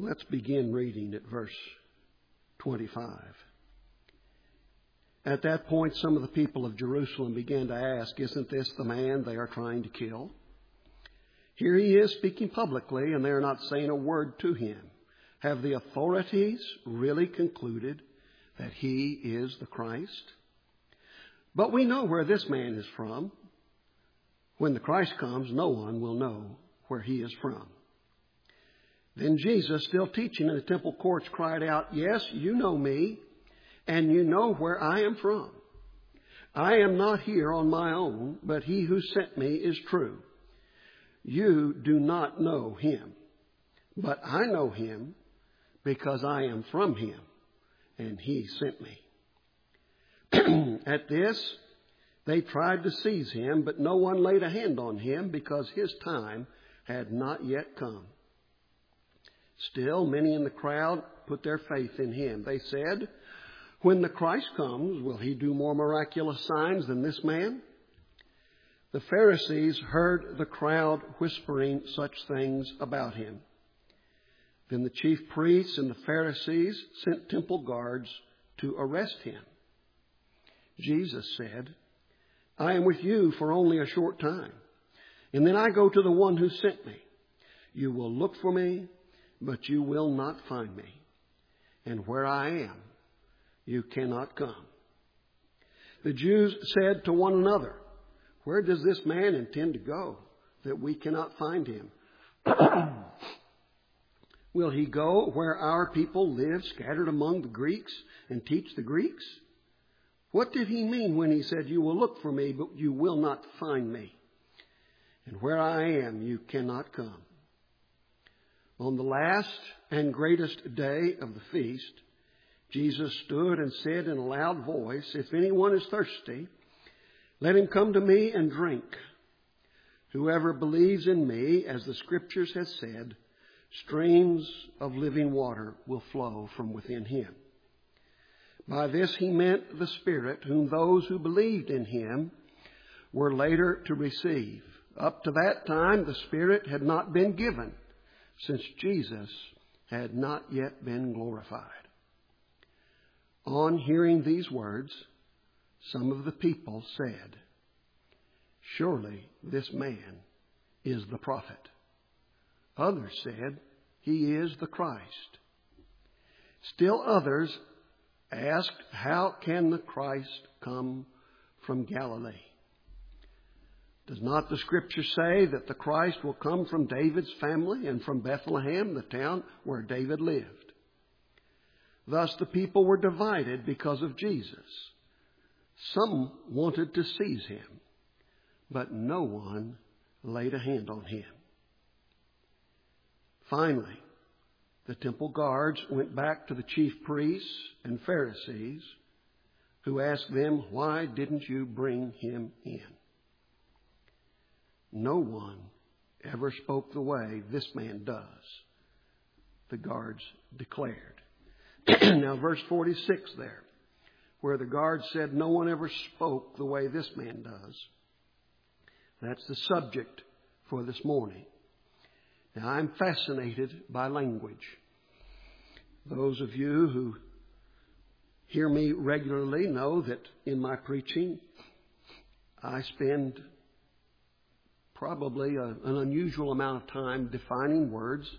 Let's begin reading at verse 25. At that point, some of the people of Jerusalem began to ask, "Isn't this the man they are trying to kill? Here he is speaking publicly, and they are not saying a word to him. Have the authorities really concluded that he is the Christ? But we know where this man is from. When the Christ comes, no one will know where he is from." Then Jesus, still teaching in the temple courts, cried out, "Yes, you know me, and you know where I am from. I am not here on my own, but he who sent me is true. You do not know him, but I know him because I am from him, and he sent me." At this, they tried to seize him, but no one laid a hand on him because his time had not yet come. Still, many in the crowd put their faith in him. They said, "When the Christ comes, will he do more miraculous signs than this man?" The Pharisees heard the crowd whispering such things about him. Then the chief priests and the Pharisees sent temple guards to arrest him. Jesus said, "I am with you for only a short time, and then I go to the one who sent me. You will look for me, but you will not find me. And where I am, you cannot come." The Jews said to one another, "Where does this man intend to go that we cannot find him? Will he go where our people live, scattered among the Greeks, and teach the Greeks? What did he mean when he said, 'You will look for me, but you will not find me'? And where I am, you cannot come." On the last and greatest day of the feast, Jesus stood and said in a loud voice, "If anyone is thirsty, let him come to me and drink. Whoever believes in me, as the Scriptures have said, streams of living water will flow from within him." By this he meant the Spirit, whom those who believed in him were later to receive. Up to that time, the Spirit had not been given, since Jesus had not yet been glorified. On hearing these words, some of the people said, "Surely this man is the prophet." Others said, "He is the Christ." Still others asked, "How can the Christ come from Galilee? Does not the Scripture say that the Christ will come from David's family and from Bethlehem, the town where David lived?" Thus the people were divided because of Jesus. Some wanted to seize him, but no one laid a hand on him. Finally, the temple guards went back to the chief priests and Pharisees, who asked them, "Why didn't you bring him in?" "No one ever spoke the way this man does," the guards declared. Now, verse 46 there, where the guards said, "No one ever spoke the way this man does." That's the subject for this morning. Now, I'm fascinated by language. Those of you who hear me regularly know that in my preaching, I spend probably an unusual amount of time defining words.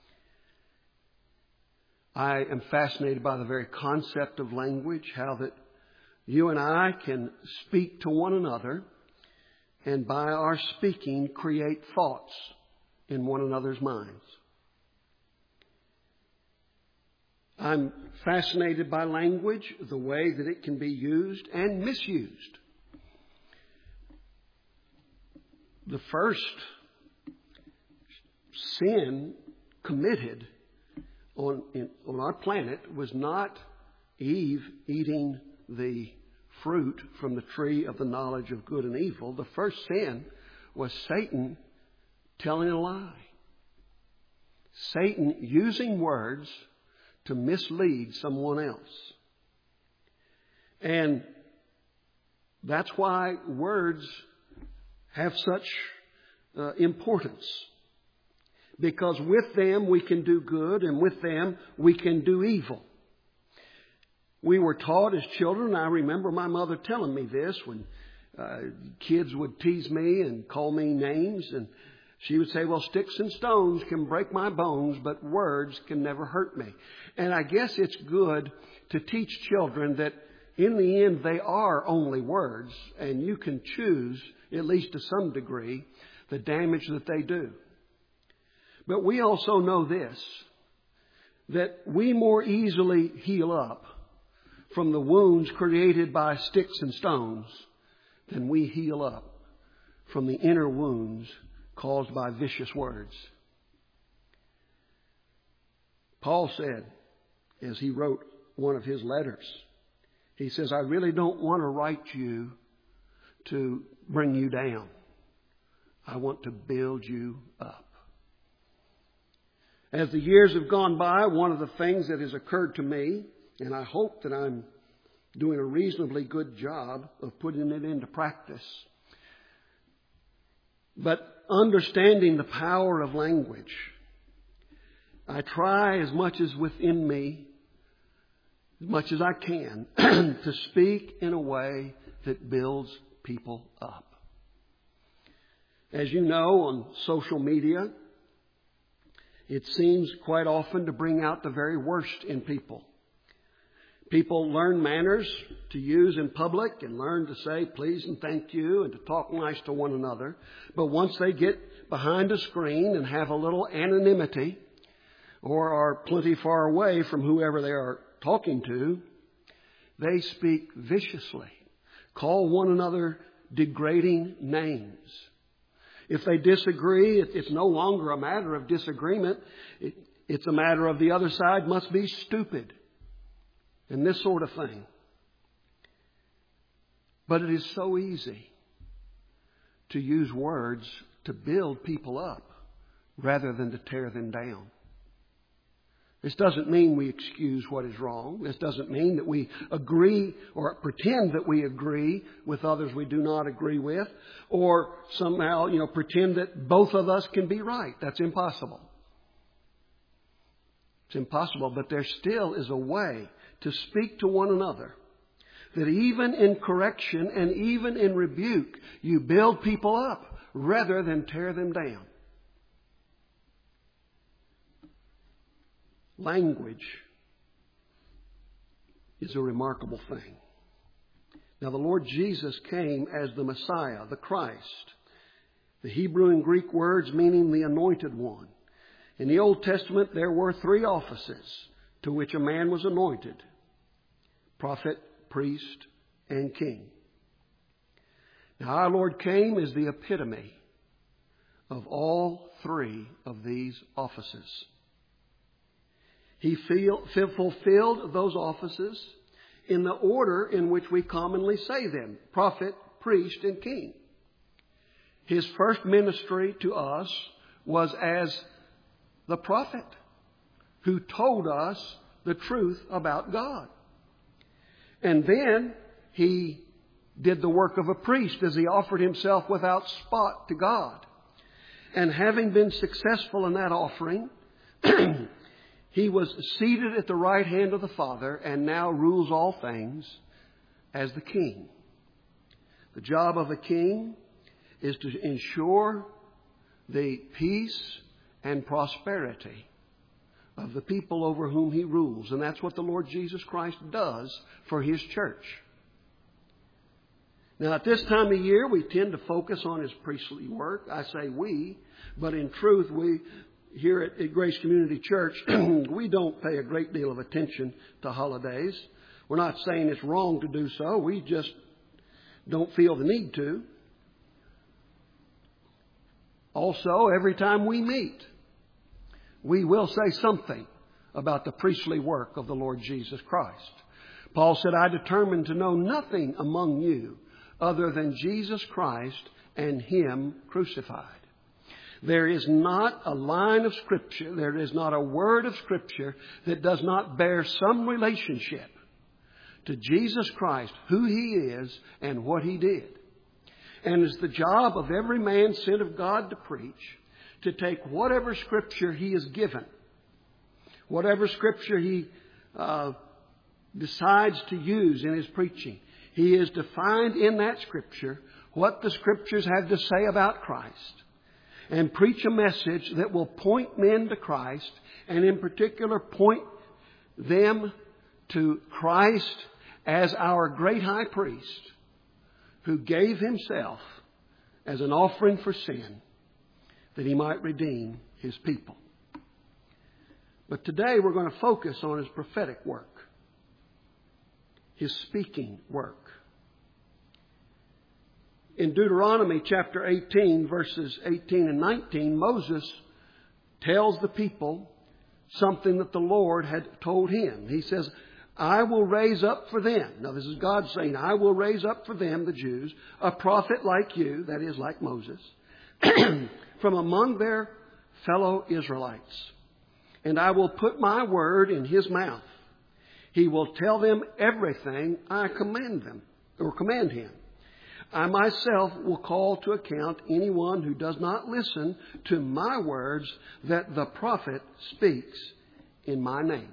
I am fascinated by the very concept of language, how that you and I can speak to one another and by our speaking create thoughts in one another's minds. I'm fascinated by language, the way that it can be used and misused. The first sin committed on our planet was not Eve eating the fruit from the tree of the knowledge of good and evil. The first sin was Satan telling a lie. Satan using words to mislead someone else. And that's why words have such importance. because with them we can do good and with them we can do evil. We were taught as children, I remember my mother telling me this when kids would tease me and call me names, and she would say, well, sticks and stones can break my bones, but words can never hurt me. And I guess it's good to teach children that in the end they are only words, and you can choose, at least to some degree, the damage that they do. But we also know this, that we more easily heal up from the wounds created by sticks and stones than we heal up from the inner wounds caused by vicious words. Paul said, as he wrote one of his letters, he says, I really don't want to write you to bring you down. I want to build you up. As the years have gone by, one of the things that has occurred to me, and I hope that I'm doing a reasonably good job of putting it into practice, but understanding the power of language, I try as much as within me, as much as I can, to speak in a way that builds people up. As you know, on social media, it seems quite often to bring out the very worst in people. People learn manners to use in public and learn to say please and thank you and to talk nice to one another. But once they get behind a screen and have a little anonymity or are plenty far away from whoever they are talking to, they speak viciously, call one another degrading names. If they disagree, it's no longer a matter of disagreement. It's a matter of the other side must be stupid. And this sort of thing. But it is so easy to use words to build people up rather than to tear them down. This doesn't mean we excuse what is wrong. This doesn't mean that we agree or pretend that we agree with others we do not agree with, or somehow, pretend that both of us can be right. That's impossible. It's impossible, but there still is a way to speak to one another that even in correction and even in rebuke, you build people up rather than tear them down. Language is a remarkable thing. Now, the Lord Jesus came as the Messiah, the Christ. The Hebrew and Greek words meaning the Anointed One. In the Old Testament, there were 3 offices to which a man was anointed: prophet, priest, and king. Now, our Lord came as the epitome of all 3 of these offices. He fulfilled those offices in the order in which we commonly say them: prophet, priest, and king. His first ministry to us was as the prophet who told us the truth about God. And then he did the work of a priest as he offered himself without spot to God. And having been successful in that offering, he was seated at the right hand of the Father and now rules all things as the king. The job of a king is to ensure the peace and prosperity of the people over whom he rules. And that's what the Lord Jesus Christ does for his church. Now, at this time of year, we tend to focus on his priestly work. I say we, but in truth, we here at Grace Community Church, we don't pay a great deal of attention to holidays. We're not saying it's wrong to do so. We just don't feel the need to. Also, every time we meet, we will say something about the priestly work of the Lord Jesus Christ. Paul said, I determined to know nothing among you other than Jesus Christ and Him crucified. There is not a line of Scripture, there is not a word of Scripture that does not bear some relationship to Jesus Christ, who He is and what He did. And it's the job of every man sent of God to preach, to take whatever Scripture he is given, whatever Scripture he decides to use in his preaching. He is to find in that Scripture what the Scriptures have to say about Christ and preach a message that will point men to Christ, and in particular point them to Christ as our great high priest who gave himself as an offering for sin that he might redeem his people. But today we're going to focus on his prophetic work, his speaking work. In Deuteronomy chapter 18, verses 18 and 19, Moses tells the people something that the Lord had told him. He says, I will raise up for them. Now this is God saying, I will raise up for them, the Jews, a prophet like you, that is like Moses, from among their fellow Israelites. And I will put my word in his mouth. He will tell them everything I command them, or command him. I myself will call to account anyone who does not listen to my words that the prophet speaks in my name.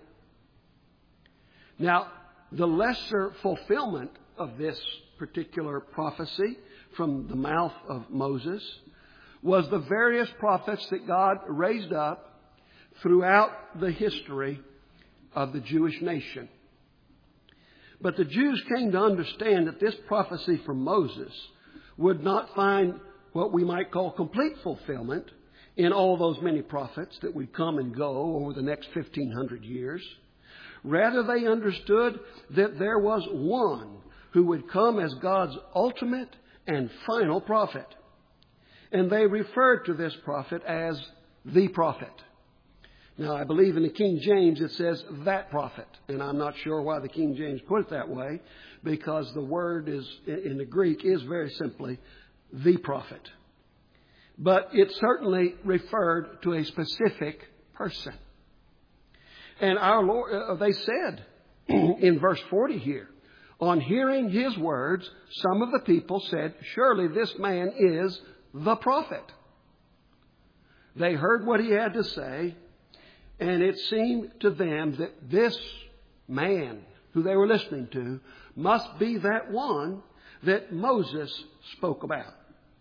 Now, the lesser fulfillment of this particular prophecy from the mouth of Moses was the various prophets that God raised up throughout the history of the Jewish nation. But the Jews came to understand that this prophecy from Moses would not find what we might call complete fulfillment in all those many prophets that would come and go over the next 1,500 years. Rather, they understood that there was one who would come as God's ultimate and final prophet. And they referred to this prophet as the prophet. Now, I believe in the King James it says that prophet. And I'm not sure why the King James put it that way, because the word is in the Greek is very simply the prophet. But it certainly referred to a specific person. And our Lord, they said in verse 40 here, on hearing his words, some of the people said, surely this man is the prophet. They heard what he had to say, and it seemed to them that this man who they were listening to must be that one that Moses spoke about.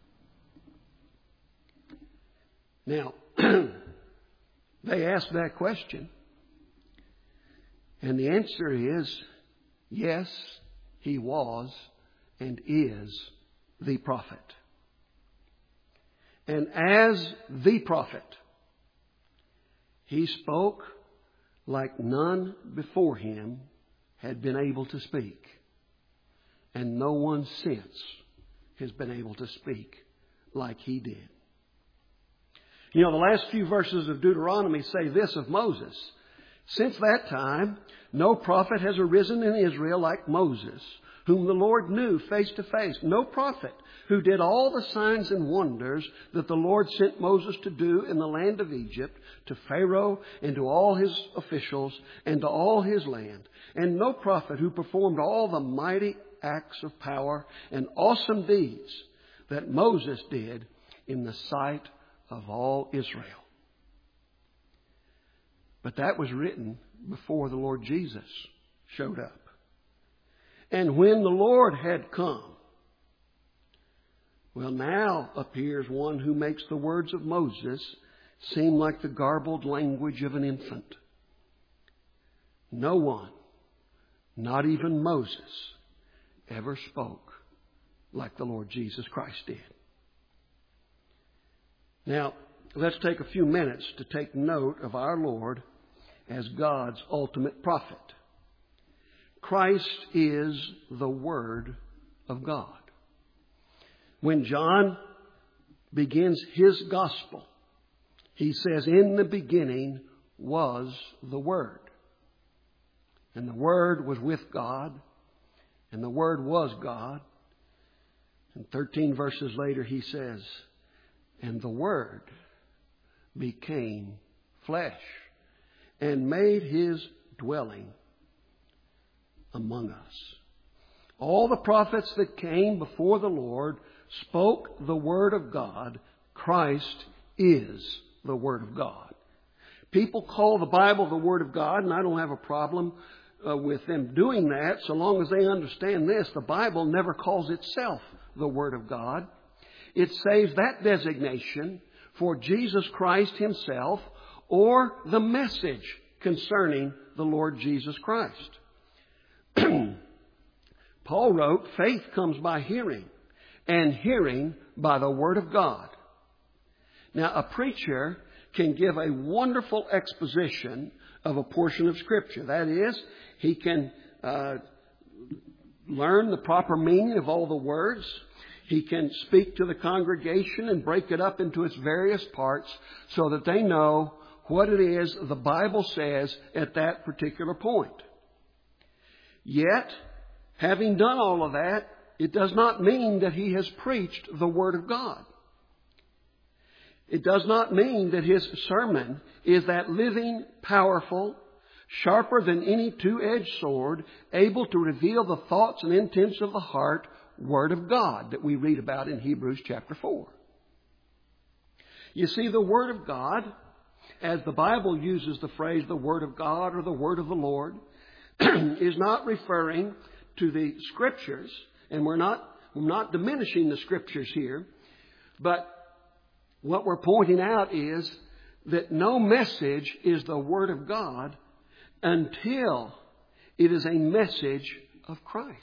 Now, they asked that question. And the answer is, yes, he was and is the prophet. And as the prophet, he spoke like none before him had been able to speak. And no one since has been able to speak like he did. You know, the last few verses of Deuteronomy say this of Moses. Since that time, no prophet has arisen in Israel like Moses, whom the Lord knew face to face. No prophet who did all the signs and wonders that the Lord sent Moses to do in the land of Egypt, to Pharaoh and to all his officials and to all his land. And no prophet who performed all the mighty acts of power and awesome deeds that Moses did in the sight of all Israel. But that was written before the Lord Jesus showed up. And when the Lord had come, well, now appears one who makes the words of Moses seem like the garbled language of an infant. No one, not even Moses, ever spoke like the Lord Jesus Christ did. Now, let's take a few minutes to take note of our Lord as God's ultimate prophet. Christ is the Word of God. When John begins his gospel, he says, in the beginning was the Word. And the Word was with God, and the Word was God. And 13 verses later he says, and the Word became flesh and made his dwelling among us. All the prophets that came before the Lord spoke the word of God. Christ is the Word of God. People call the Bible the Word of God, and I don't have a problem with them doing that so long as they understand this. The Bible never calls itself the Word of God. It saves that designation for Jesus Christ Himself or the message concerning the Lord Jesus Christ. Paul wrote, faith comes by hearing, and hearing by the Word of God. Now, a preacher can give a wonderful exposition of a portion of Scripture. That is, he can learn the proper meaning of all the words. He can speak to the congregation and break it up into its various parts so that they know what it is the Bible says at that particular point. Yet, having done all of that, it does not mean that he has preached the Word of God. It does not mean that his sermon is that living, powerful, sharper than any two-edged sword, able to reveal the thoughts and intents of the heart, Word of God that we read about in Hebrews chapter 4. You see, the Word of God, as the Bible uses the phrase the Word of God or the Word of the Lord, is not referring to the Scriptures, and we're not diminishing the Scriptures here, but what we're pointing out is that no message is the Word of God until it is a message of Christ.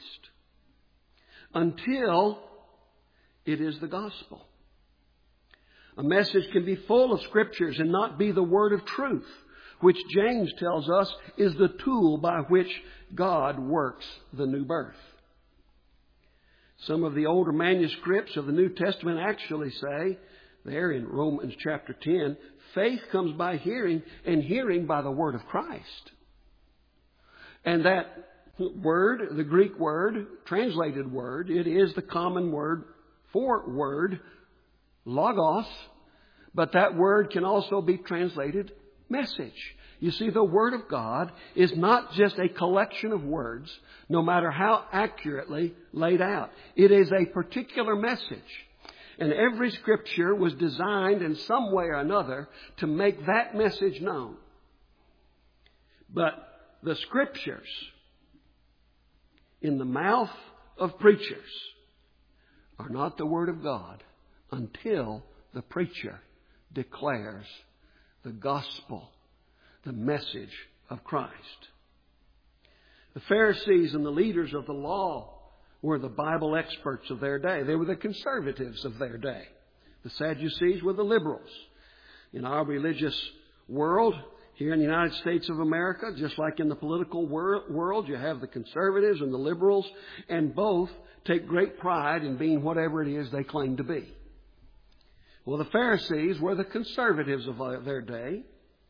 Until it is the gospel. A message can be full of Scriptures and not be the word of truth, which James tells us is the tool by which God works the new birth. Some of the older manuscripts of the New Testament actually say, there in Romans chapter 10, faith comes by hearing, and hearing by the word of Christ. And that word, the Greek word, translated word, it is the common word for word, logos, but that word can also be translated message. You see, the Word of God is not just a collection of words, no matter how accurately laid out. It is a particular message. And every Scripture was designed in some way or another to make that message known. But the Scriptures, in the mouth of preachers, are not the Word of God until the preacher declares the gospel, the message of Christ. The Pharisees and the leaders of the law were the Bible experts of their day. They were the conservatives of their day. The Sadducees were the liberals. In our religious world, here in the United States of America, just like in the political world, you have the conservatives and the liberals, and both take great pride in being whatever it is they claim to be. Well, the Pharisees were the conservatives of their day.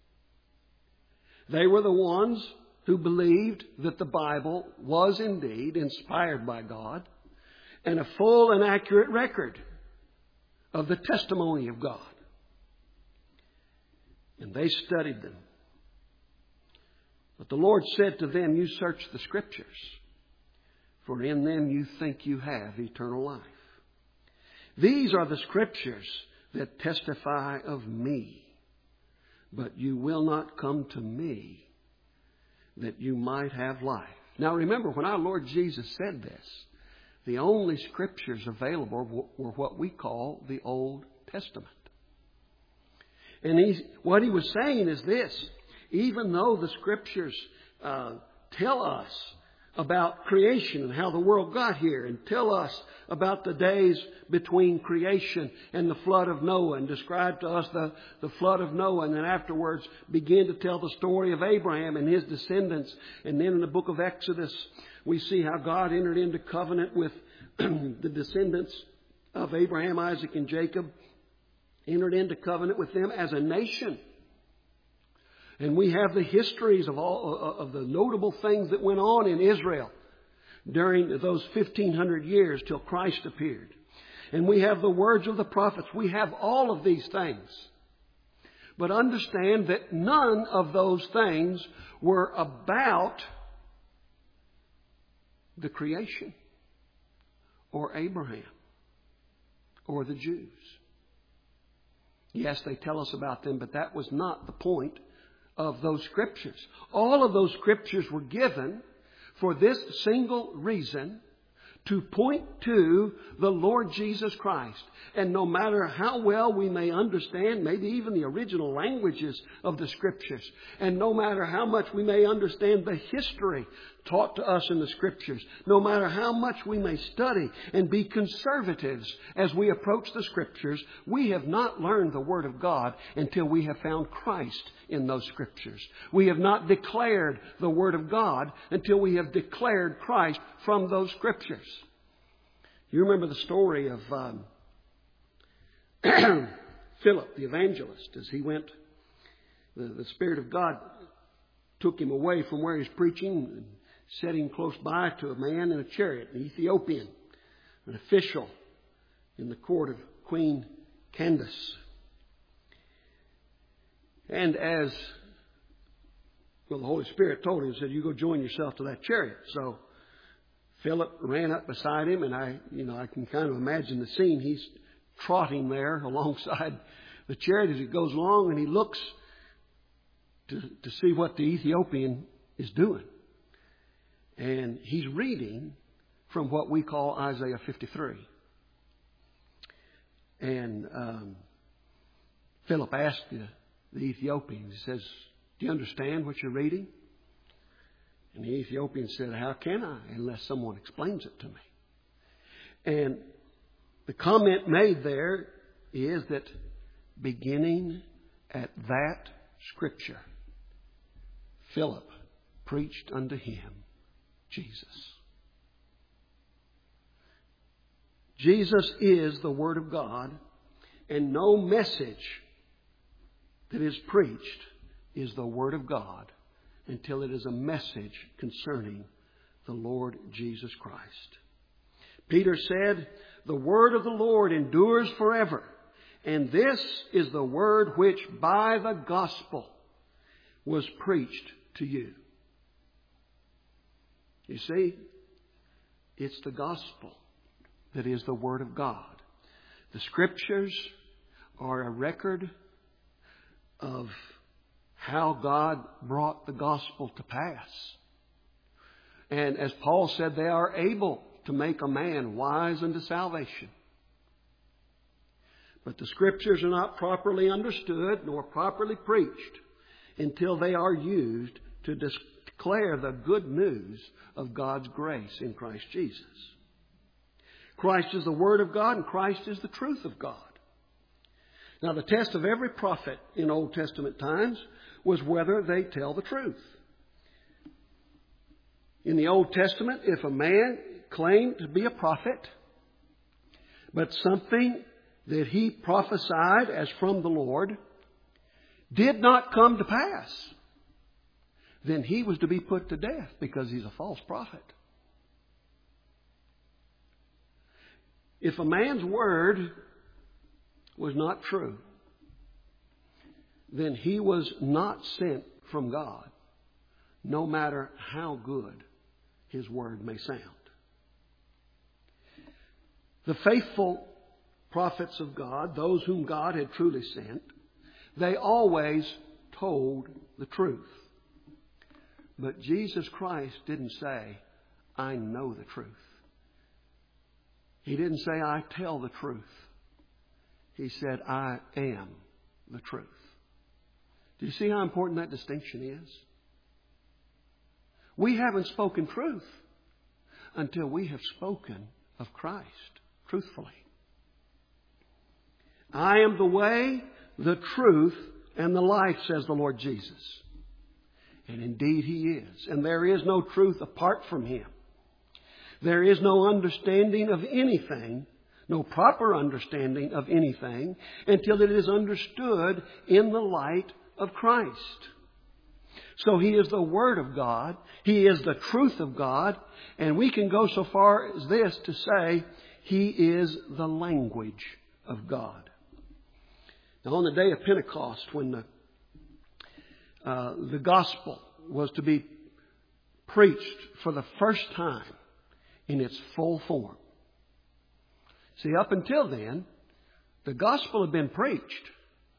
They were the ones who believed that the Bible was indeed inspired by God and a full and accurate record of the testimony of God. And they studied them. But the Lord said to them, you search the Scriptures, for in them you think you have eternal life. These are the Scriptures that testify of me, but you will not come to me that you might have life. Now remember, when our Lord Jesus said this, the only Scriptures available were what we call the Old Testament. And what he was saying is this: even though the Scriptures tell us about creation and how the world got here, and tell us about the days between creation and the flood of Noah, and describe to us the flood of Noah, and then afterwards begin to tell the story of Abraham and his descendants. And then in the book of Exodus, we see how God entered into covenant with the descendants of Abraham, Isaac, and Jacob, entered into covenant with them as a nation. And we have the histories of all of the notable things that went on in Israel during those 1,500 years till Christ appeared. And we have the words of the prophets. We have all of these things. But understand that none of those things were about the creation or Abraham or the Jews. Yes, they tell us about them, but that was not the point of those Scriptures. All of those Scriptures were given for this single reason, to point to the Lord Jesus Christ. And no matter how well we may understand, maybe even the original languages of the Scriptures, and no matter how much we may understand the history taught to us in the Scriptures, no matter how much we may study and be conservatives as we approach the Scriptures, we have not learned the Word of God until we have found Christ in those Scriptures. We have not declared the Word of God until we have declared Christ from those Scriptures. You remember the story of Philip the evangelist as he went. The Spirit of God took him away from where he's preaching and set him close by to a man in a chariot, an Ethiopian, an official in the court of Queen Candace. And as the Holy Spirit told him, said, "You go join yourself to that chariot." So Philip ran up beside him, and I can kind of imagine the scene. He's trotting there alongside the chariot as it goes along, and he looks to see what the Ethiopian is doing. And he's reading from what we call Isaiah 53. And Philip asked the Ethiopian, he says, "Do you understand what you're reading?" And the Ethiopian said, "How can I unless someone explains it to me?" And the comment made there is that beginning at that Scripture, Philip preached unto him Jesus. Jesus is the Word of God, and no message that is preached is the Word of God until it is a message concerning the Lord Jesus Christ. Peter said, "The word of the Lord endures forever, and this is the word which by the gospel was preached to you." You see, it's the gospel that is the Word of God. The Scriptures are a record of how God brought the gospel to pass. And as Paul said, they are able to make a man wise unto salvation. But the Scriptures are not properly understood nor properly preached until they are used to declare the good news of God's grace in Christ Jesus. Christ is the Word of God, and Christ is the truth of God. Now, the test of every prophet in Old Testament times was whether they tell the truth. In the Old Testament, if a man claimed to be a prophet, but something that he prophesied as from the Lord did not come to pass, then he was to be put to death because he's a false prophet. If a man's word was not true, then he was not sent from God, no matter how good his word may sound. The faithful prophets of God, those whom God had truly sent, they always told the truth. But Jesus Christ didn't say, "I know the truth." He didn't say, "I tell the truth." He said, "I am the truth." Do you see how important that distinction is? We haven't spoken truth until we have spoken of Christ truthfully. "I am the way, the truth, and the life," says the Lord Jesus. And indeed He is. And there is no truth apart from Him. There is no understanding of anything, no proper understanding of anything, until it is understood in the light of Christ. So He is the Word of God. He is the truth of God. And we can go so far as this to say He is the language of God. Now, on the day of Pentecost, when the gospel was to be preached for the first time in its full form. See, up until then, the gospel had been preached,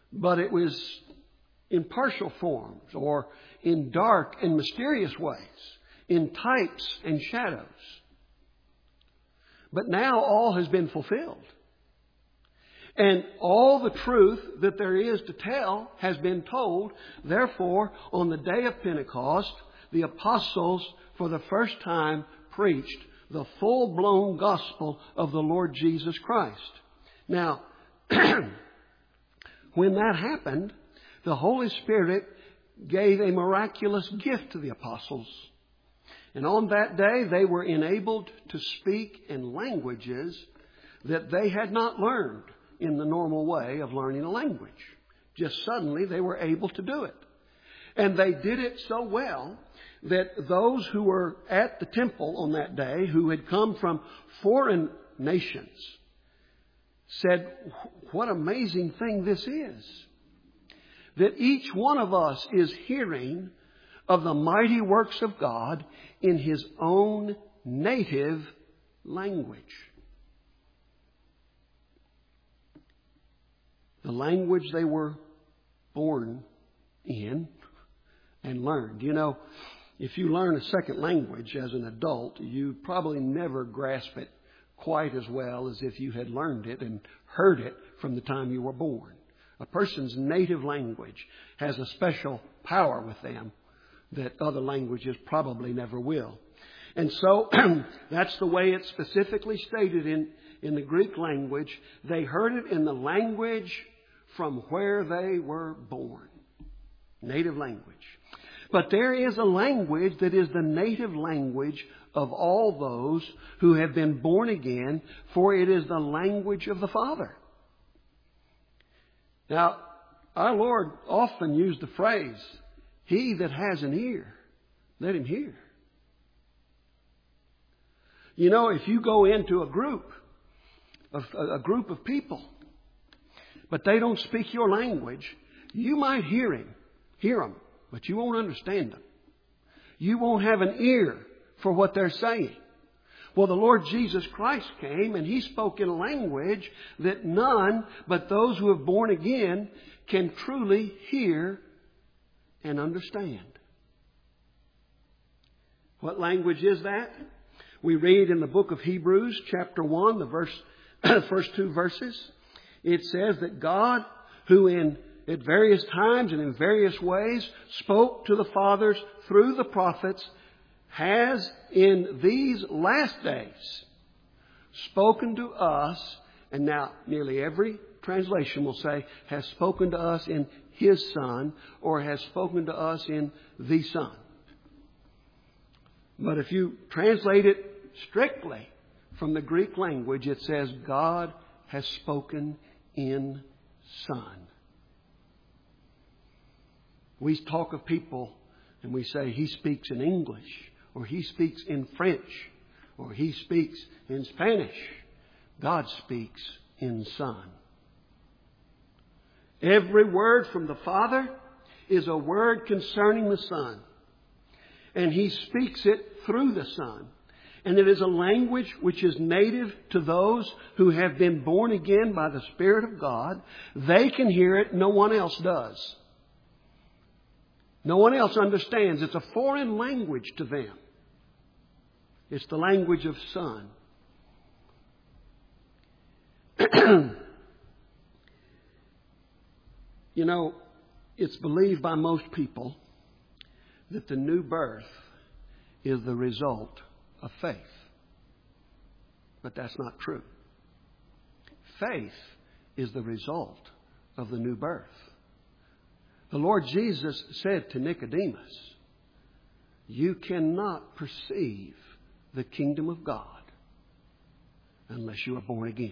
but it was in partial forms or in dark and mysterious ways, in types and shadows. But now all has been fulfilled. And all the truth that there is to tell has been told. Therefore, on the day of Pentecost, the apostles for the first time preached the full-blown gospel of the Lord Jesus Christ. Now, when that happened, the Holy Spirit gave a miraculous gift to the apostles. And on that day, they were enabled to speak in languages that they had not learned in the normal way of learning a language. Just suddenly, they were able to do it. And they did it so well that those who were at the temple on that day, who had come from foreign nations, said, "What amazing thing this is. That each one of us is hearing of the mighty works of God in his own native language." The language they were born in and learned. You know, if you learn a second language as an adult, you probably never grasp it quite as well as if you had learned it and heard it from the time you were born. A person's native language has a special power with them that other languages probably never will. And so that's the way it's specifically stated in the Greek language. They heard it in the language from where they were born. Native language. But there is a language that is the native language of all those who have been born again, for it is the language of the Father. Now, our Lord often used the phrase, "He that has an ear, let him hear." You know, if you go into a group of people, but they don't speak your language, you might hear them, but you won't understand them. You won't have an ear for what they're saying. Well, the Lord Jesus Christ came and He spoke in a language that none but those who have born again can truly hear and understand. What language is that? We read in the book of Hebrews, chapter 1, the first two verses. It says that God, who at various times and in various ways spoke to the fathers through the prophets, has in these last days spoken to us, and now nearly every translation will say, has spoken to us in His Son, or has spoken to us in the Son. But if you translate it strictly from the Greek language, it says, God has spoken in Son. We talk of people and we say, He speaks in English, or He speaks in French, or He speaks in Spanish. God speaks in Son. Every word from the Father is a word concerning the Son. And He speaks it through the Son. And it is a language which is native to those who have been born again by the Spirit of God. They can hear it. No one else does. No one else understands. It's a foreign language to them. It's the language of Son. You know, it's believed by most people that the new birth is the result of faith. But that's not true. Faith is the result of the new birth. The Lord Jesus said to Nicodemus, you cannot perceive the kingdom of God unless you are born again.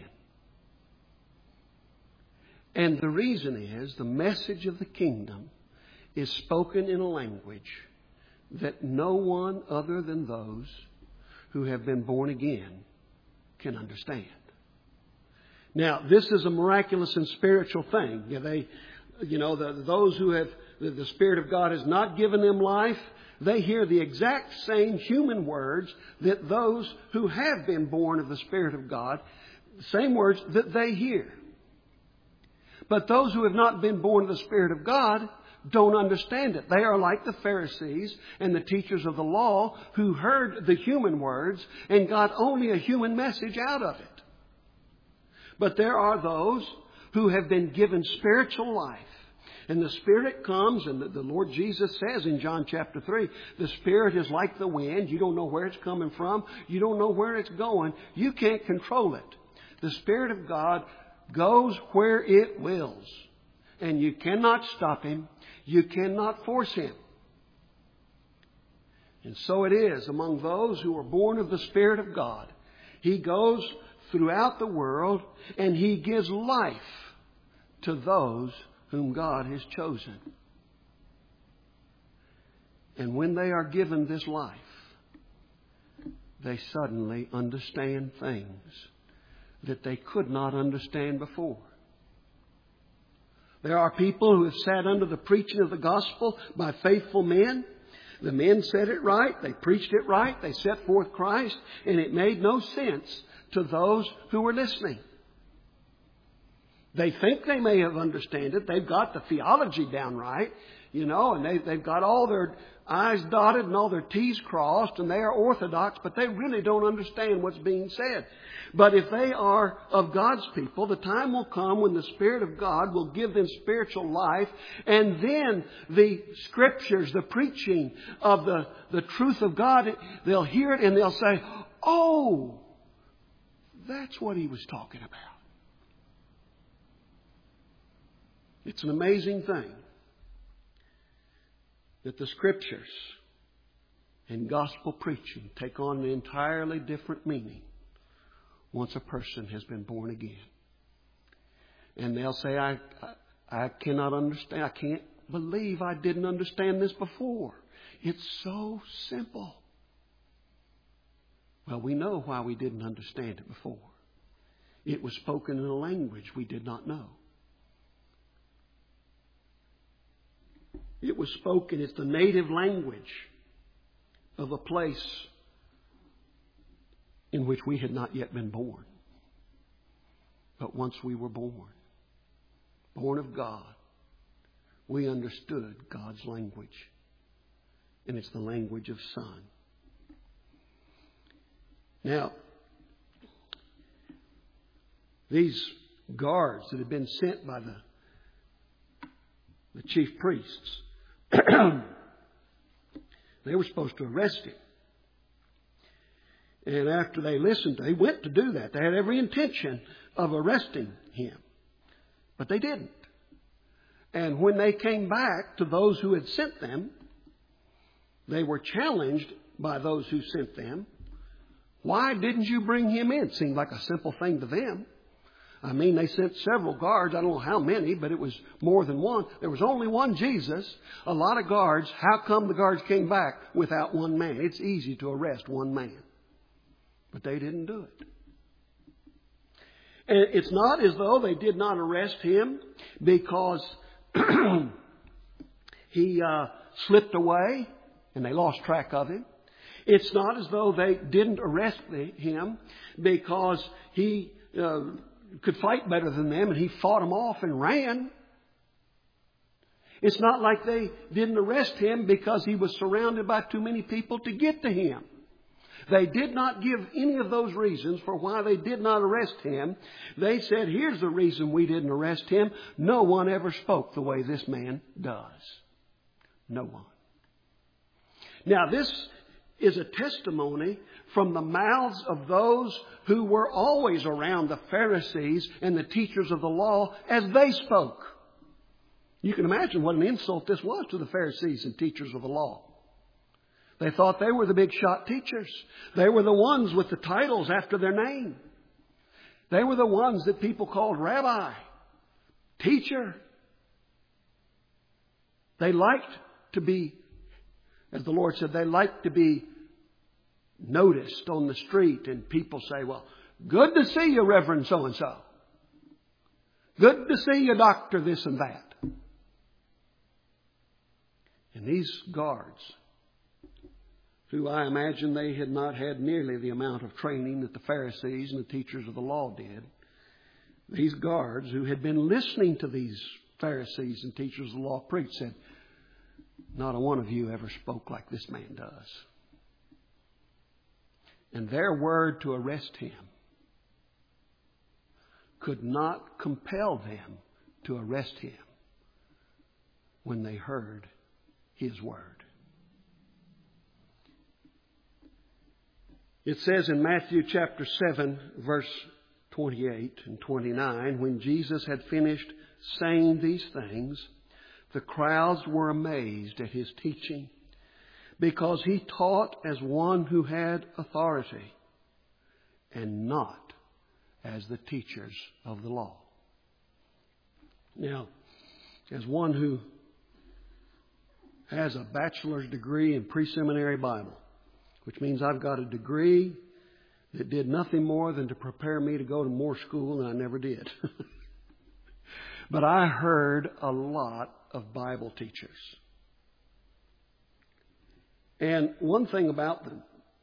And the reason is the message of the kingdom is spoken in a language that no one other than those who have been born again can understand. Now, this is a miraculous and spiritual thing. Those who have the Spirit of God has not given them life, they hear the exact same human words that those who have been born of the Spirit of God, the same words that they hear. But those who have not been born of the Spirit of God don't understand it. They are like the Pharisees and the teachers of the law who heard the human words and got only a human message out of it. But there are those who have been given spiritual life. And the Spirit comes, and the Lord Jesus says in John chapter 3, the Spirit is like the wind. You don't know where it's coming from. You don't know where it's going. You can't control it. The Spirit of God goes where it wills. And you cannot stop Him. You cannot force Him. And so it is among those who are born of the Spirit of God. He goes throughout the world and He gives life to those whom God has chosen. And when they are given this life, they suddenly understand things that they could not understand before. There are people who have sat under the preaching of the gospel by faithful men. The men said it right. They preached it right. They set forth Christ. And it made no sense to those who were listening. They think they may have understood it. They've got the theology down right, and they've got all their I's dotted and all their T's crossed, and they are orthodox, but they really don't understand what's being said. But if they are of God's people, the time will come when the Spirit of God will give them spiritual life, and then the Scriptures, the preaching of the truth of God, they'll hear it and they'll say, oh, that's what he was talking about. It's an amazing thing that the Scriptures and gospel preaching take on an entirely different meaning once a person has been born again. And they'll say, I cannot understand. I can't believe I didn't understand this before. It's so simple. Well, we know why we didn't understand it before. It was spoken in a language we did not know. It was spoken, it's the native language of a place in which we had not yet been born. But once we were born of God, we understood God's language. And it's the language of Son. Now, these guards that had been sent by the chief priests, they were supposed to arrest him. And after they listened, they went to do that. They had every intention of arresting him. But they didn't. And when they came back to those who had sent them, they were challenged by those who sent them. Why didn't you bring him in? It seemed like a simple thing to them. I mean, they sent several guards. I don't know how many, but it was more than one. There was only one Jesus, a lot of guards. How come the guards came back without one man? It's easy to arrest one man. But they didn't do it. And it's not as though they did not arrest him because he slipped away and they lost track of him. It's not as though they didn't arrest him because he could fight better than them and he fought them off and ran. It's not like they didn't arrest him because he was surrounded by too many people to get to him. They did not give any of those reasons for why they did not arrest him. They said, here's the reason we didn't arrest him. No one ever spoke the way this man does. No one. Now, this is a testimony from the mouths of those who were always around the Pharisees and the teachers of the law as they spoke. You can imagine what an insult this was to the Pharisees and teachers of the law. They thought they were the big shot teachers. They were the ones with the titles after their name. They were the ones that people called rabbi, teacher. They liked to be, as the Lord said, they liked to be noticed on the street, and people say, well, good to see you, Reverend so-and-so. Good to see you, Doctor this and that. And these guards, who I imagine they had not had nearly the amount of training that the Pharisees and the teachers of the law did, these guards who had been listening to these Pharisees and teachers of the law preach said, "Not a one of you ever spoke like this man does." And their word to arrest him could not compel them to arrest him when they heard his word. It says in Matthew chapter 7, verse 28 and 29, when Jesus had finished saying these things, the crowds were amazed at his teaching, because he taught as one who had authority and not as the teachers of the law. Now, as one who has a bachelor's degree in pre-seminary Bible, which means I've got a degree that did nothing more than to prepare me to go to more school, and I never did. But I heard a lot of Bible teachers. And one thing about them,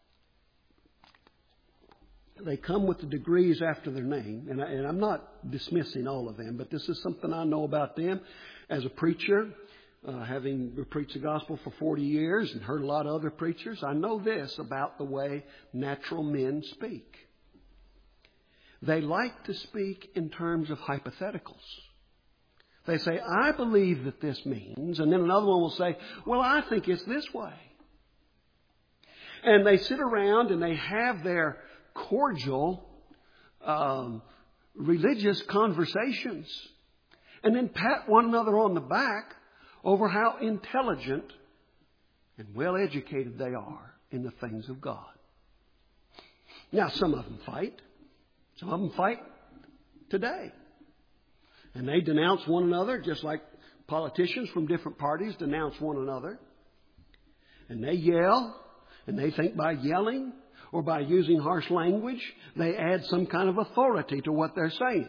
they come with the degrees after their name. And I'm not dismissing all of them, but this is something I know about them as a preacher, having preached the gospel for 40 years and heard a lot of other preachers. I know this about the way natural men speak. They like to speak in terms of hypotheticals. They say, "I believe that this means," and then another one will say, "Well, I think it's this way." And they sit around and they have their cordial religious conversations and then pat one another on the back over how intelligent and well educated they are in the things of God. Now, some of them fight. Some of them fight today. And they denounce one another just like politicians from different parties denounce one another. And they yell. And they think by yelling or by using harsh language, they add some kind of authority to what they're saying.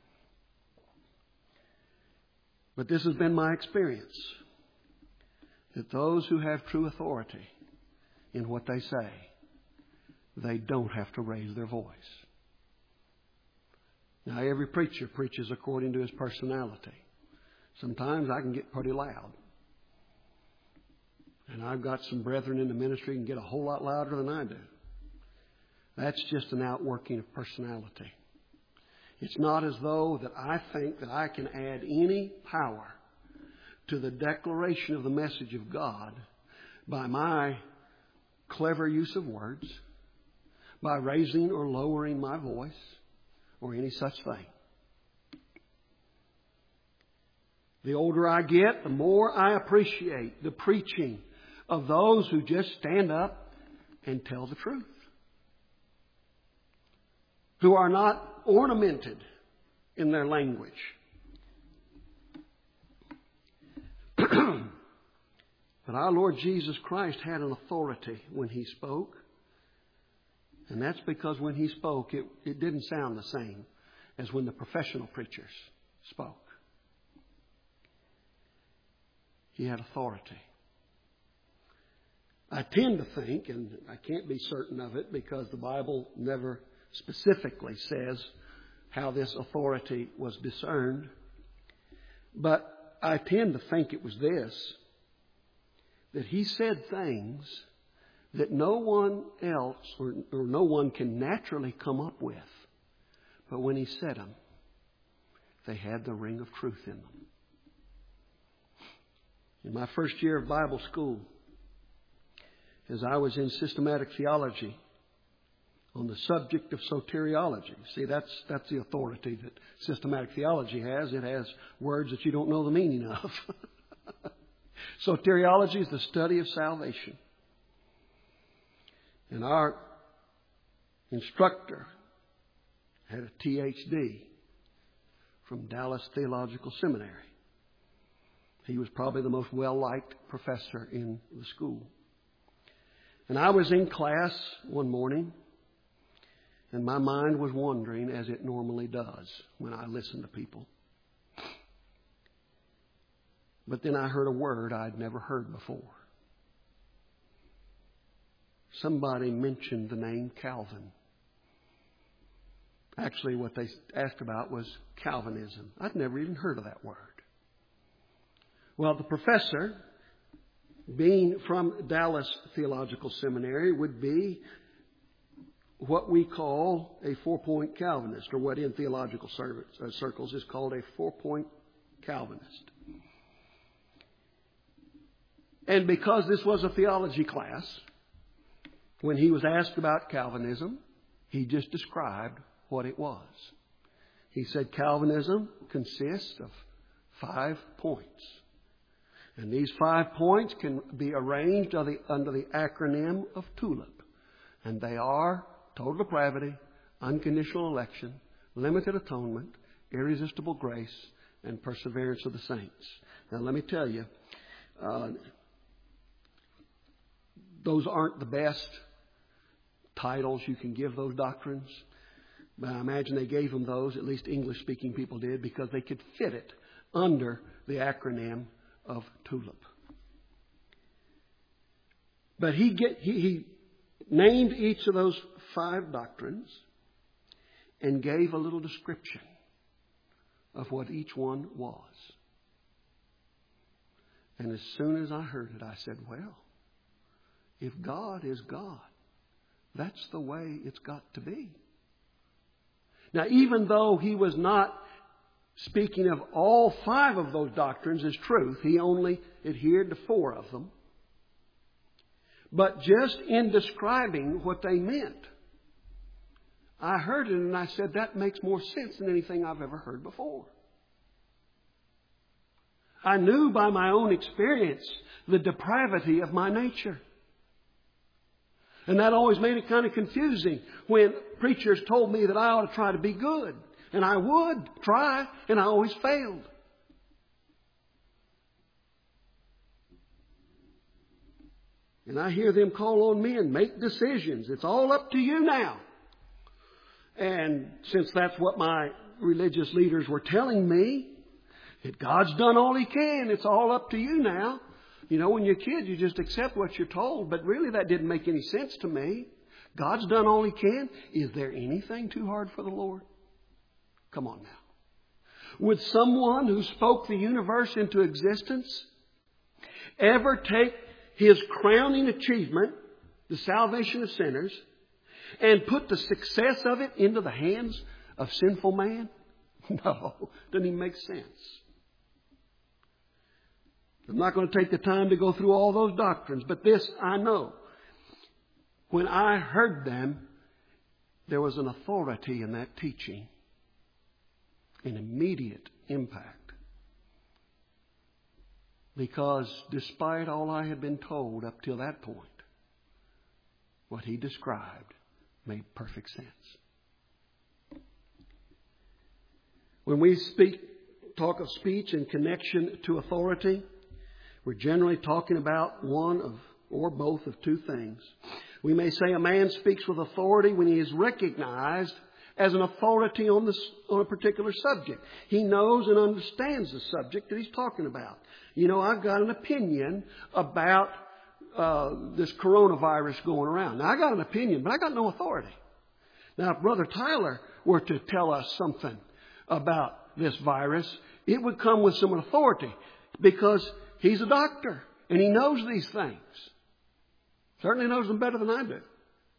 But this has been my experience, that those who have true authority in what they say, they don't have to raise their voice. Now, every preacher preaches according to his personality. Sometimes I can get pretty loud. And I've got some brethren in the ministry who can get a whole lot louder than I do. That's just an outworking of personality. It's not as though that I think that I can add any power to the declaration of the message of God by my clever use of words, by raising or lowering my voice, or any such thing. The older I get, the more I appreciate the preaching of those who just stand up and tell the truth, who are not ornamented in their language. But our Lord Jesus Christ had an authority when He spoke. And that's because when He spoke, it didn't sound the same as when the professional preachers spoke. He had authority. I tend to think, and I can't be certain of it because the Bible never specifically says how this authority was discerned, but I tend to think it was this, that He said things that no one else or no one can naturally come up with. But when He said them, they had the ring of truth in them. In my first year of Bible school, as I was in systematic theology on the subject of soteriology. See, that's the authority that systematic theology has. It has words that you don't know the meaning of. Soteriology is the study of salvation. And our instructor had a THD from Dallas Theological Seminary. He was probably the most well-liked professor in the school. And I was in class one morning, and my mind was wandering as it normally does when I listen to people. But then I heard a word I'd never heard before. Somebody mentioned the name Calvin. Actually, what they asked about was Calvinism. I'd never even heard of that word. Well, the professor, being from Dallas Theological Seminary, would be what we call a four-point Calvinist, or what in theological circles is called a four-point Calvinist. And because this was a theology class, when he was asked about Calvinism, he just described what it was. He said Calvinism consists of 5 points. And these 5 points can be arranged under the acronym of TULIP. And they are total depravity, unconditional election, limited atonement, irresistible grace, and perseverance of the saints. Now let me tell you, those aren't the best titles you can give those doctrines. But I imagine they gave them those, at least English-speaking people did, because they could fit it under the acronym of TULIP. But he named each of those 5 doctrines and gave a little description of what each one was. And as soon as I heard it, I said, well, if God is God, that's the way it's got to be. Now, even though he was not speaking of all 5 of those doctrines as truth, he only adhered to 4 of them. But just in describing what they meant, I heard it and I said, that makes more sense than anything I've ever heard before. I knew by my own experience the depravity of my nature. And that always made it kind of confusing when preachers told me that I ought to try to be good. And I would try, and I always failed. And I hear them call on men, make decisions. It's all up to you now. And since that's what my religious leaders were telling me, that God's done all He can, it's all up to you now. You know, when you're a kid, you just accept what you're told. But really, that didn't make any sense to me. God's done all He can. Is there anything too hard for the Lord? Come on now. Would someone who spoke the universe into existence ever take His crowning achievement, the salvation of sinners, and put the success of it into the hands of sinful man? No, doesn't even make sense. I'm not going to take the time to go through all those doctrines, but this I know. When I heard them, there was an authority in that teaching, an immediate impact. Because despite all I had been told up till that point, what he described made perfect sense. When we talk of speech in connection to authority, we're generally talking about one of or both of 2 things. We may say a man speaks with authority when he is recognized as an authority on a particular subject. He knows and understands the subject that he's talking about. You know, I've got an opinion about this coronavirus going around. Now, I got an opinion, but I got no authority. Now, if Brother Tyler were to tell us something about this virus, it would come with some authority because he's a doctor and he knows these things. Certainly knows them better than I do.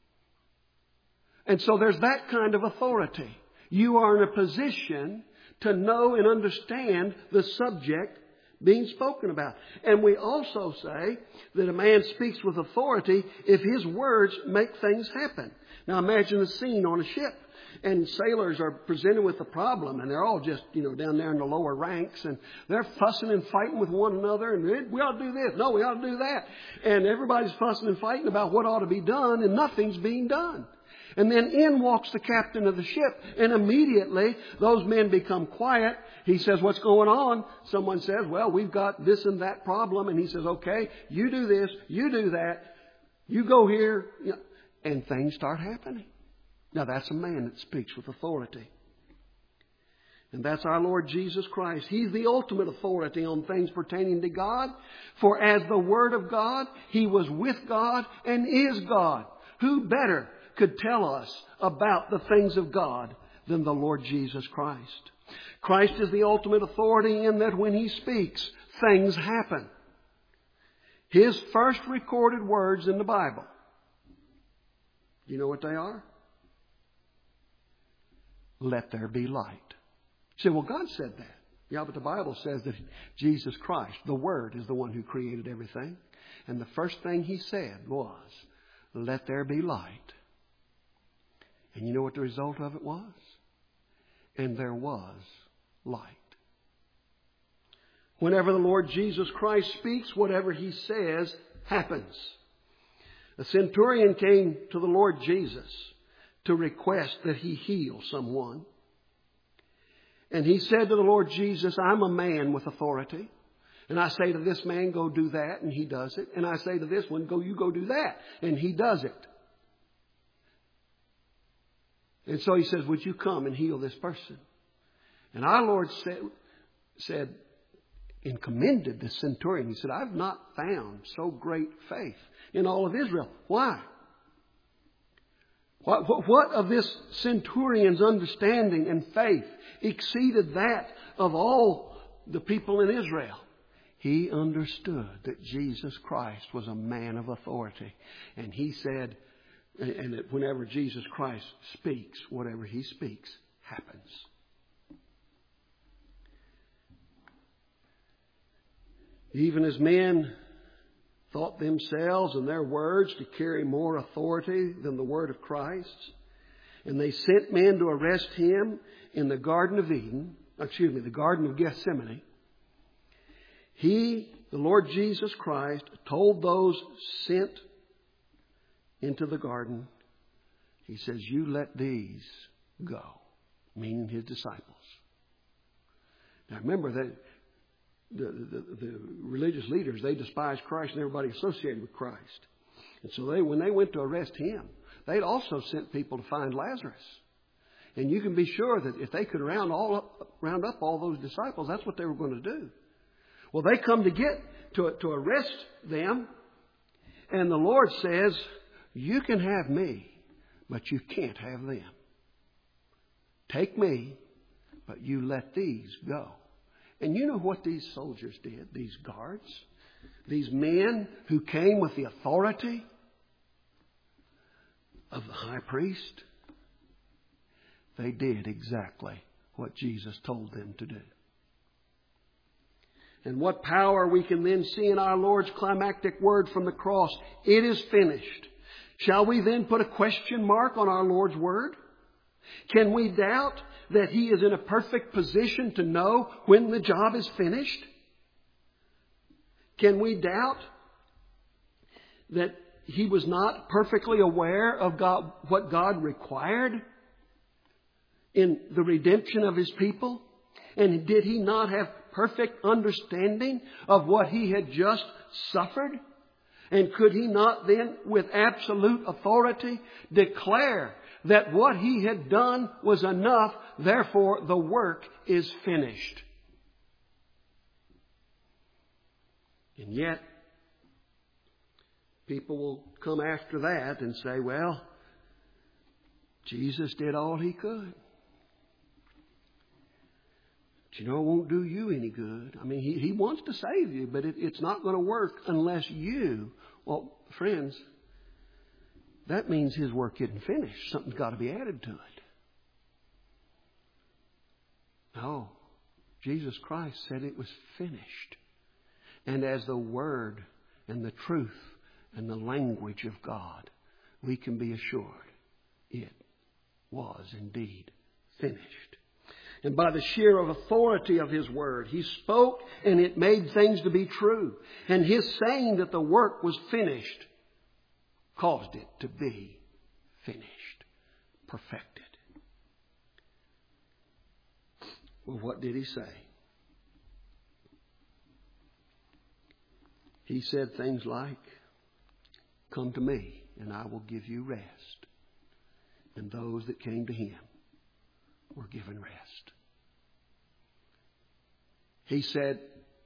And so there's that kind of authority. You are in a position to know and understand the subject being spoken about. And we also say that a man speaks with authority if his words make things happen. Now imagine a scene on a ship. And sailors are presented with a problem, and they're all just, down there in the lower ranks, and they're fussing and fighting with one another, and we ought to do this. No, we ought to do that. And everybody's fussing and fighting about what ought to be done, and nothing's being done. And then in walks the captain of the ship, and immediately those men become quiet. He says, what's going on? Someone says, well, we've got this and that problem. And he says, okay, you do this, you do that, you go here, and things start happening. Now that's a man that speaks with authority. And that's our Lord Jesus Christ. He's the ultimate authority on things pertaining to God. For as the Word of God, He was with God and is God. Who better could tell us about the things of God than the Lord Jesus Christ. Christ is the ultimate authority in that when He speaks, things happen. His first recorded words in the Bible, do you know what they are? Let there be light. You say, well, God said that. Yeah, but the Bible says that Jesus Christ, the Word, is the one who created everything. And the first thing He said was, let there be light. And you know what the result of it was? And there was light. Whenever the Lord Jesus Christ speaks, whatever He says happens. A centurion came to the Lord Jesus to request that He heal someone. And he said to the Lord Jesus, I'm a man with authority. And I say to this man, go do that, and he does it. And I say to this one, you go do that, and he does it. And so he says, would you come and heal this person? And our Lord said and commended the centurion. He said, I've not found so great faith in all of Israel. Why? What of this centurion's understanding and faith exceeded that of all the people in Israel? He understood that Jesus Christ was a man of authority. And he said, and that whenever Jesus Christ speaks, whatever He speaks happens. Even as men thought themselves and their words to carry more authority than the word of Christ, and they sent men to arrest Him in the Garden of the Garden of Gethsemane, He, the Lord Jesus Christ, told those sent into the garden, He says, you let these go, meaning His disciples. Now remember that the religious leaders, they despised Christ and everybody associated with Christ. And so when they went to arrest Him, they'd also sent people to find Lazarus. And you can be sure that if they could round up all those disciples, that's what they were going to do. Well, they come to arrest them, and the Lord says, you can have me, but you can't have them. Take me, but you let these go. And you know what these soldiers did, these guards, these men who came with the authority of the high priest? They did exactly what Jesus told them to do. And what power we can then see in our Lord's climactic word from the cross, it is finished. Shall we then put a question mark on our Lord's word? Can we doubt that He is in a perfect position to know when the job is finished? Can we doubt that He was not perfectly aware of what God required in the redemption of His people? And did He not have perfect understanding of what He had just suffered? And could He not then, with absolute authority, declare that what He had done was enough, therefore the work is finished? And yet, people will come after that and say, well, Jesus did all He could. But you know, it won't do you any good. I mean, He wants to save you, but it's not going to work unless you... Well, friends, that means His work isn't finished. Something's got to be added to it. No, Jesus Christ said it was finished. And as the Word and the truth and the language of God, we can be assured it was indeed finished. And by the sheer authority of His Word, He spoke and it made things to be true. And His saying that the work was finished caused it to be finished, perfected. Well, what did He say? He said things like, come to me and I will give you rest. And those that came to Him were given rest. He said,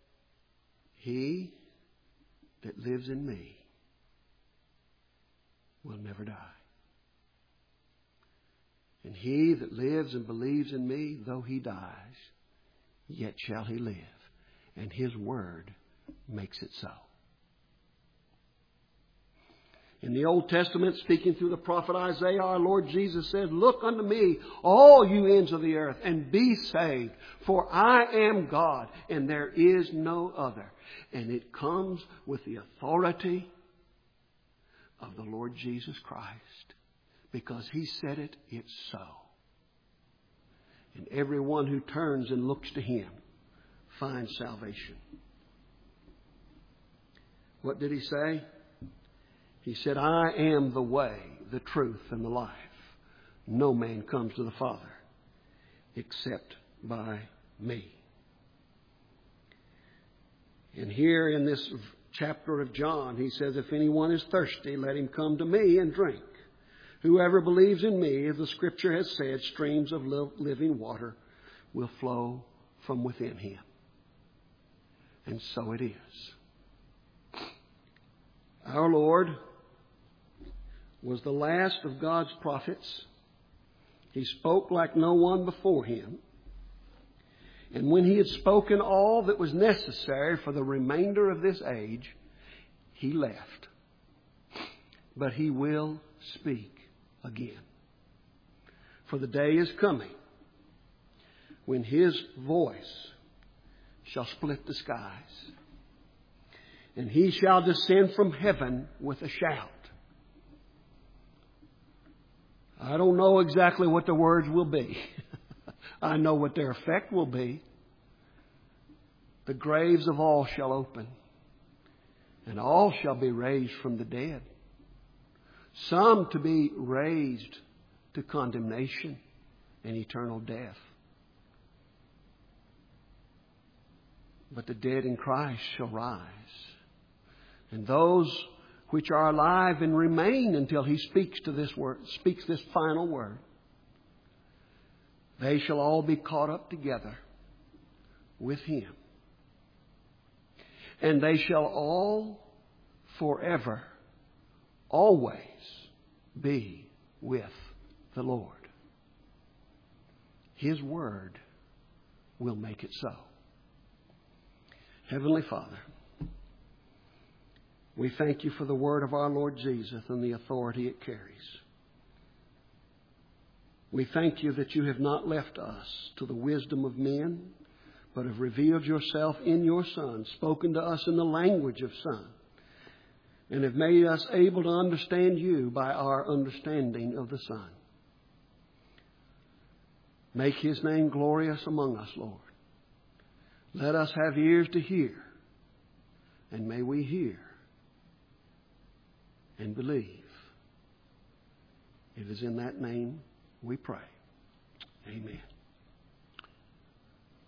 he that lives in me will never die. And he that lives and believes in me, though he dies, yet shall he live. And his word makes it so. In the Old Testament, speaking through the prophet Isaiah, our Lord Jesus said, "Look unto me, all you ends of the earth, and be saved, for I am God, and there is no other." And it comes with the authority of the Lord Jesus Christ. Because he said it, it's so. And everyone who turns and looks to him finds salvation. What did he say? He said, "I am the way, the truth, and the life. No man comes to the Father except by me." And here in this chapter of John, he says, "If anyone is thirsty, let him come to me and drink. Whoever believes in me, as the Scripture has said, streams of living water will flow from within him." And so it is. Our Lord was the last of God's prophets. He spoke like no one before him. And when he had spoken all that was necessary for the remainder of this age, he left. But he will speak again. For the day is coming when his voice shall split the skies, and he shall descend from heaven with a shout. I don't know exactly what the words will be. I know what their effect will be. The graves of all shall open, and all shall be raised from the dead. Some to be raised to condemnation and eternal death. But the dead in Christ shall rise. And those which are alive and remain until he speaks this final word, they shall all be caught up together with him. And they shall all forever, always be with the Lord. His word will make it so. Heavenly Father, we thank you for the word of our Lord Jesus and the authority it carries. We thank you that you have not left us to the wisdom of men, but have revealed yourself in your Son, spoken to us in the language of Son, and have made us able to understand you by our understanding of the Son. Make his name glorious among us, Lord. Let us have ears to hear, and may we hear and believe. It is in that name we pray. Amen.